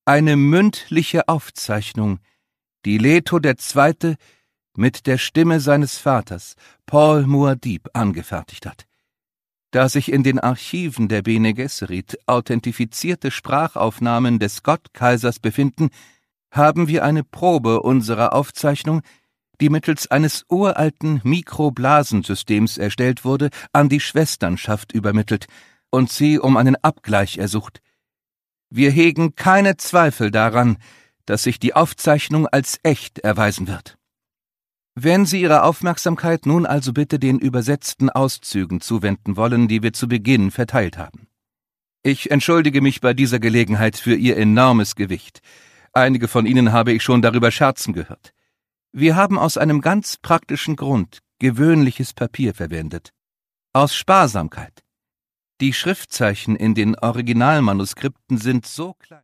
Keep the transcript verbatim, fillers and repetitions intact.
eine mündliche Aufzeichnung, die Leto der Zweite mit der Stimme seines Vaters, Paul Muad'Dib, angefertigt hat. Da sich in den Archiven der Bene Gesserit authentifizierte Sprachaufnahmen des Gottkaisers befinden, haben wir eine Probe unserer Aufzeichnung, die mittels eines uralten Mikroblasensystems erstellt wurde, an die Schwesternschaft übermittelt und sie um einen Abgleich ersucht. Wir hegen keine Zweifel daran, dass sich die Aufzeichnung als echt erweisen wird. Wenn Sie Ihre Aufmerksamkeit nun also bitte den übersetzten Auszügen zuwenden wollen, die wir zu Beginn verteilt haben. Ich entschuldige mich bei dieser Gelegenheit für Ihr enormes Gewicht. Einige von Ihnen habe ich schon darüber scherzen gehört. Wir haben aus einem ganz praktischen Grund gewöhnliches Papier verwendet. Aus Sparsamkeit. Die Schriftzeichen in den Originalmanuskripten sind so klein.